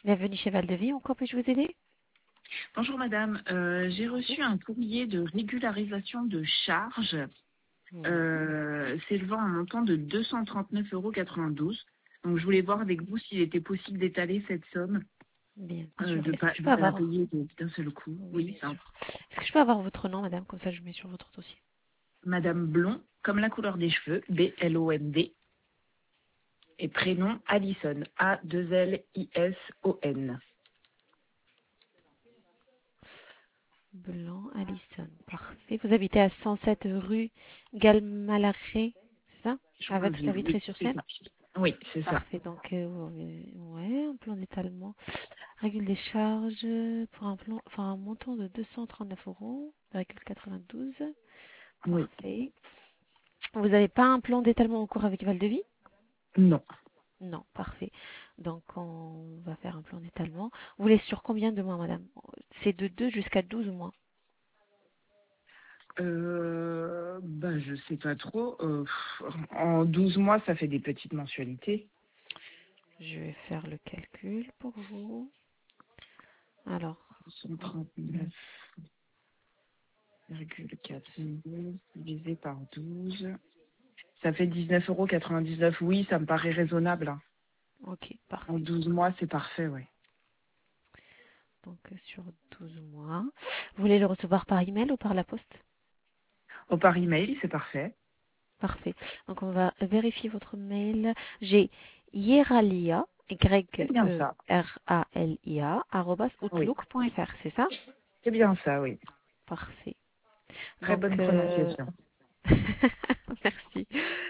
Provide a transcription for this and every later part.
Bienvenue chez Val-de-Vie. En quoi puis-je vous aider? Bonjour madame, j'ai reçu un courrier de régularisation de charges Oui. s'élevant à un montant de 239,92 €. Donc je voulais voir avec vous s'il était possible d'étaler cette somme, Bien sûr. de Est-ce que je peux pas la avoir... payer d'un seul coup. Oui, Oui, bien ça. sûr. Est-ce que je peux avoir votre nom, madame? Comme ça, je mets sur votre dossier. Madame Blond, comme la couleur des cheveux, B-L-O-N-D, et prénom Alison, A-2-L-I-S-O-N. Blanc, Alison. Parfait. Vous habitez à 107 rue Galmalaré, c'est ça? Avec la Joinville, oui, c'est Vitré-sur-Seine? ça. Oui, c'est ça. Parfait. Donc, ouais, un plan d'étalement. Règle des charges pour un plan, enfin, un montant de 239,92 €. Oui. Parfait. Vous n'avez pas un plan d'étalement en cours avec Val-de-Vie? Non. Non, parfait. Donc, on va faire un plan d'étalement. Vous voulez sur combien de mois, madame? C'est de 2 jusqu'à 12 mois. Je sais pas trop. En 12 mois, ça fait des petites mensualités. Je vais faire le calcul pour vous. Alors, 139,4 divisé par 12. Ça fait 19,99 €. Oui, ça me paraît raisonnable, hein. ok, En parfait. 12 mois, c'est parfait, oui. Donc, sur 12 mois. Vous voulez le recevoir par email ou par la poste? Au par email, c'est parfait. Parfait. Donc, on va vérifier votre mail. J'ai yeralia, C'est bien ça. YERALIA, Oui, @outlook.fr, c'est ça? c'est bien ça, oui. Parfait. Très Donc, bonne prononciation. merci.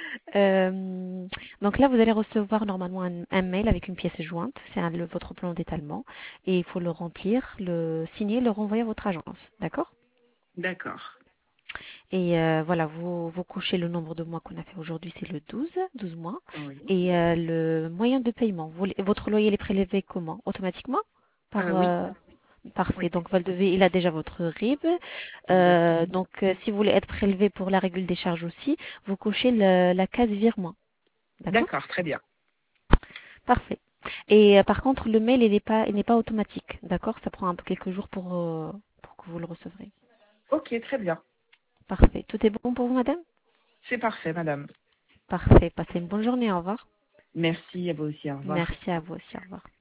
Donc là, vous allez recevoir normalement un mail avec une pièce jointe. C'est votre plan d'étalement. Et il faut le remplir, le signer, le renvoyer à votre agence. D'accord? D'accord. Et voilà, vous couchez le nombre de mois qu'on a fait aujourd'hui, c'est le 12 mois. Oui. Et le moyen de paiement, votre loyer il est prélevé comment? Automatiquement? Par, Oui, parfait. oui, Donc Valdevie, il a déjà votre RIB. exactement. Si vous voulez être prélevé pour la règle des charges aussi, vous cochez la case virement. D'accord? D'accord, très bien. Parfait. Et par contre, le mail, il n'est pas automatique. D'accord? Ça prend un peu quelques jours pour que vous le recevrez. Ok, très bien. Parfait. Tout est bon pour vous, madame? C'est parfait, madame. Parfait. Passez une bonne journée. Au revoir. Merci à vous aussi. Au revoir. Merci à vous aussi. Au revoir.